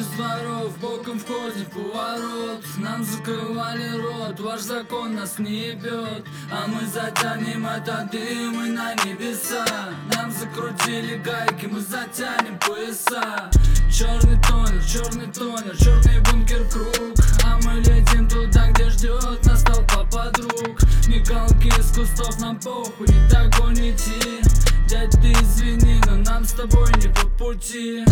дворов, боком входим в поворот. Нам закрывали рот, ваш закон нас не ебет. А мы затянем этот дым и на небеса. Нам закрутили гайки, мы затянем пояса. Черный тонер, черный бункер круг. А мы летим туда, где ждет нас толпа подруг. Мигалки из кустов, нам похуй, не догоните. Дядь, ты извини, но нам с тобой не по пути.